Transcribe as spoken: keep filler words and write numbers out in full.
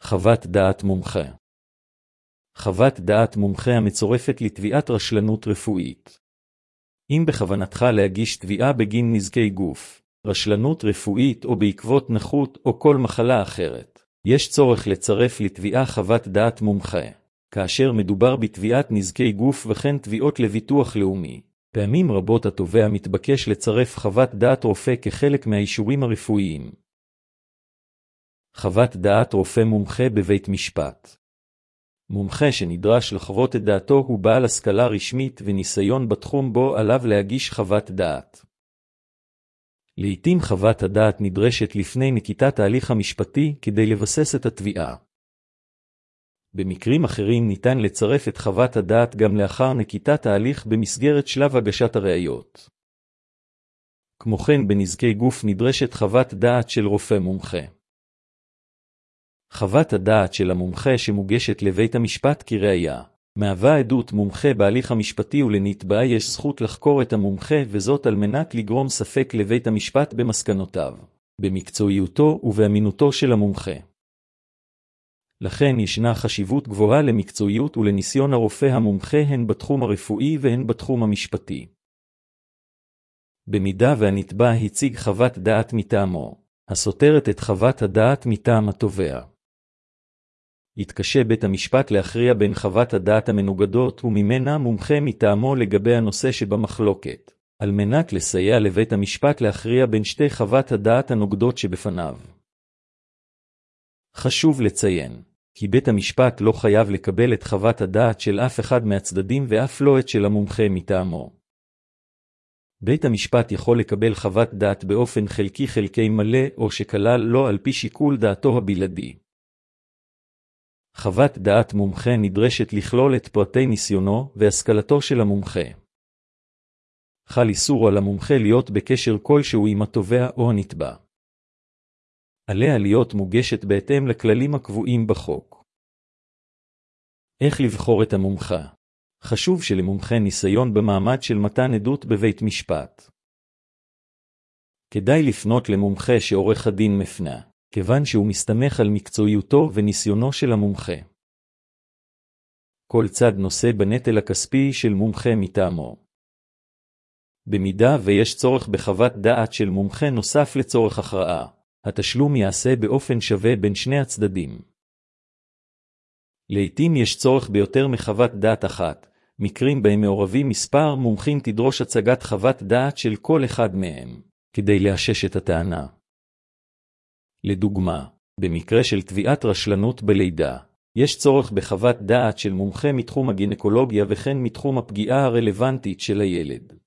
חוות דעת מומחה. חוות דעת מומחה המצורפת לתביעת רשלנות רפואית. אם בכוונתך להגיש תביעה בגין נזקי גוף, רשלנות רפואית או בעקבות נכות או כל מחלה אחרת, יש צורך לצרף לתביעה חוות דעת מומחה. כאשר מדובר בתביעת נזקי גוף וכן תביעות לביטוח לאומי, פעמים רבות התובע מתבקש לצרף חוות דעת רופא כחלק מהאישורים הרפואיים. חוות דעת רופא מומחה בבית משפט. מומחה שנדרש לחוות את דעתו הוא בעל השכלה רשמית וניסיון בתחום בו עליו להגיש חוות דעת. לעתים חוות הדעת נדרשת לפני נקיטת ההליך המשפטי כדי לבסס את התביעה. במקרים אחרים ניתן לצרף את חוות הדעת גם לאחר נקיטת ההליך במסגרת שלב הגשת הראיות. כמו כן בנזקי גוף נדרשת חוות דעת של רופא מומחה. חוות הדעת של המומחה שמוגשת לבית המשפט כראיה, מהווה עדות מומחה בהליך המשפטי ולנתבע יש זכות לחקור את המומחה וזאת על מנת לגרום ספק לבית המשפט במסקנותיו, במקצועיותו ובאמינותו של המומחה. לכן ישנה חשיבות גבוהה למקצועיות ולניסיון הרופא המומחה הן בתחום הרפואי והן בתחום המשפטי. במידה והנתבע הציג חוות דעת מטעמו, הסותרת את חוות הדעת מטעם התובע, יתקשה בית המשפט להכריע בין חוות הדעת המנוגדות וממנה מומחה מטעמו לגבי הנושא שבמחלוקת, על מנת לסייע לבית המשפט להכריע בין שתי חוות הדעת הנוגדות שבפניו. חשוב לציין, כי בית המשפט לא חייב לקבל את חוות הדעת של אף אחד מהצדדים ואף לא את של המומחה מטעמו. בית המשפט יכול לקבל חוות דעת באופן חלקי חלקי מלא או שכלל לא על פי שיקול דעתו הבלעדי. חוות דעת מומחה נדרשת לכלול את פרטי ניסיונו והשכלתו של המומחה. חל איסור על המומחה להיות בקשר כלשהו עם התובע או הנתבע. עליה להיות מוגשת בהתאם לכללים הקבועים בחוק. איך לבחור את המומחה? חשוב שלמומחה ניסיון במעמד של מתן עדות בבית משפט. כדאי לפנות למומחה שעורך הדין מפנה, כיוון שהוא מסתמך על מקצועיותו וניסיונו של המומחה. כל צד נושא בנטל הכספי של מומחה מטעמו. במידה ויש צורך בחוות דעת של מומחה נוסף לצורך הכרעה, התשלום יעשה באופן שווה בין שני הצדדים. לעתים יש צורך ביותר מחוות דעת אחת, מקרים בהם מעורבים מספר מומחים תדרוש הצגת חוות דעת של כל אחד מהם, כדי לאשש את הטענה. לדוגמה, במקרה של תביעת רשלנות בלידה, יש צורך בחוות דעת של מומחה מתחום הגינקולוגיה וכן מתחום הפגיעה הרלוונטית של הילד.